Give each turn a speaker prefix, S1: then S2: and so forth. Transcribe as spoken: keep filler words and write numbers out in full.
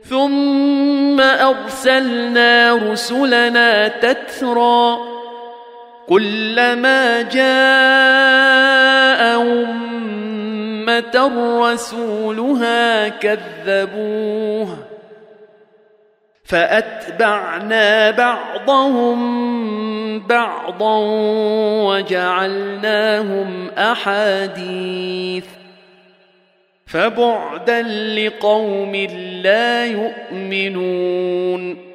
S1: ثم أرسلنا رسلنا تترى كلما جاء أمة رسولها كذبوه فأتبعنا بعضهم بعضا وجعلناهم أحاديث فبعدا لقوم لا يؤمنون.